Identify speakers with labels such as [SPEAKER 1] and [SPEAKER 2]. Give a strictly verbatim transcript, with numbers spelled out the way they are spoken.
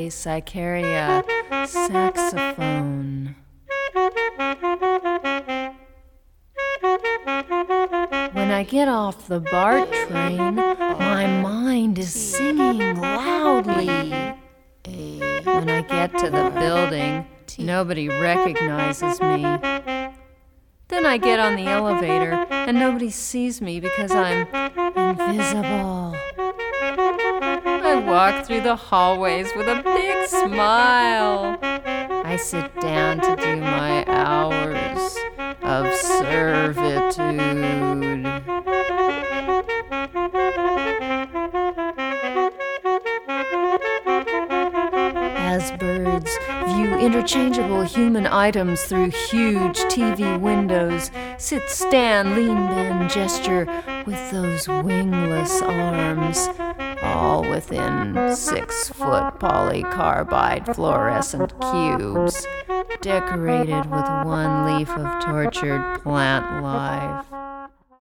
[SPEAKER 1] case, I carry a saxophone. When I get off the BART train, my mind is singing loudly. When I get to the building, nobody recognizes me. Then I get on the elevator, and nobody sees me because I'm invisible. I walk through the hallways with a big smile. I sit down to do my hours of servitude. As birds view interchangeable human items through huge T V windows, sit, stand, lean, bend, gesture with those wingless arms, all within six-foot polycarbide fluorescent cubes, decorated with one leaf of tortured plant life.